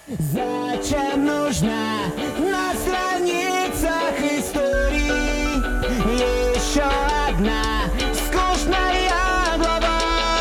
Зачем нужна на страницах истории еще одна скучная глава?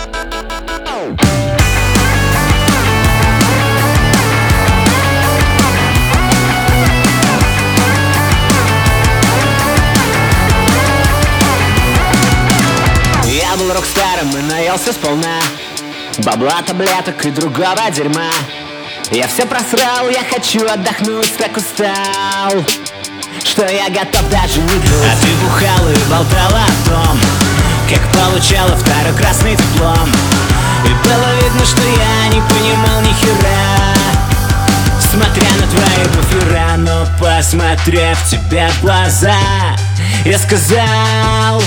Я был рок-старом и наелся сполна бабла, таблеток и другого дерьма. Я все просрал, я хочу отдохнуть, так устал, что я готов даже не думать. А ты бухала и болтала о том, как получала второй красный диплом. И было видно, что я не понимал ни хера, смотря на твои буфера. Но посмотрев тебе в глаза, я сказал: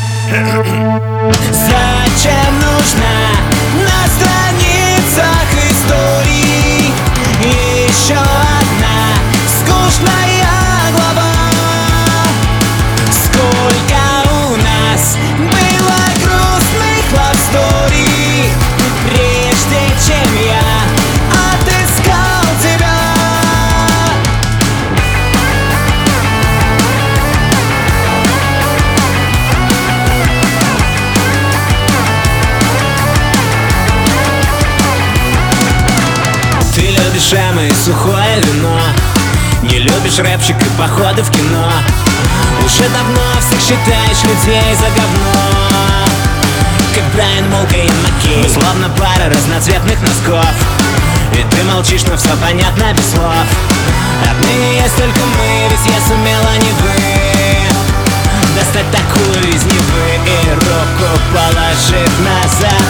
зачем нужна на страницах истории еще одна скучная глава? Сколько у нас было грустных лав-стори, прежде чем я отыскал тебя. Ты любишь эмы и сухое вино, не любишь рэпчик и походы в кино. Уже давно всех считаешь людей за говно, как Брайан Молка и Маккей. Мы словно пара разноцветных носков, и ты молчишь, но все понятно без слов. Отныне есть только мы, ведь я сумела, не вы, достать такую из Невы и руку положив назад.